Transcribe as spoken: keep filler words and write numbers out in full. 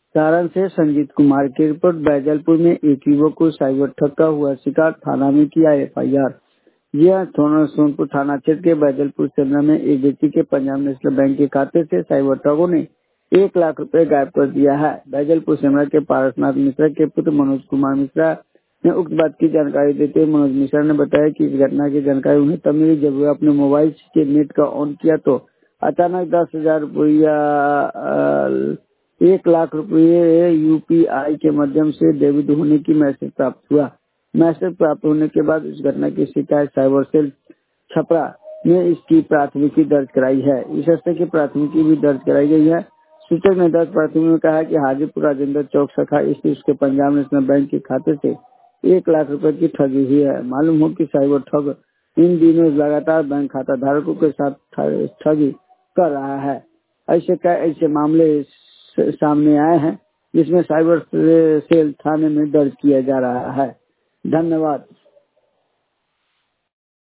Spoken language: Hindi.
सारण से संजीत कुमार की रिपोर्ट। बैजलपुर में एक युवक को साइबर ठग का हुआ शिकार, थाना में किया एफ आई आर। यह थाना सोनपुर थाना क्षेत्र के बैजलपुर सेमरा में एक व्यक्ति के पंजाब नेशनल बैंक के खाते से साइबर ठगों ने एक लाख रुपए गायब कर दिया है। बैजलपुर सेमरा के पारसनाथ मिश्रा के पुत्र मनोज कुमार मिश्रा ने उक्त बात की जानकारी देते हुए मनोज मिश्रा ने बताया कि इस घटना की जानकारी उन्हें तब मिली जब वे अपने मोबाइल के नेट का ऑन किया तो अचानक दस हजार रुपया एक लाख रुपये यू पी आई के माध्यम से डेबिट होने की मैसेज प्राप्त हुआ। मैसेज प्राप्त होने के बाद इस घटना की शिकायत साइबर सेल छपरा ने इसकी प्राथमिकी दर्ज कराई है। इस हफ्ते की प्राथमिकी भी दर्ज कराई गई है। सूचक ने दर्ज प्राथमिकी में कहा कि हाजीपुर राजेंद्र चौक शाखा स्थित उसके पंजाब नेशनल बैंक के खाते से एक लाख रुपए की ठगी हुई है। मालूम हो कि साइबर ठग इन दिनों लगातार बैंक खाता धारकों के साथ ठगी कर रहा है। ऐसे कई ऐसे मामले सामने आए हैं जिसमें साइबर सेल थाने में दर्ज किया जा रहा है। धन्यवाद।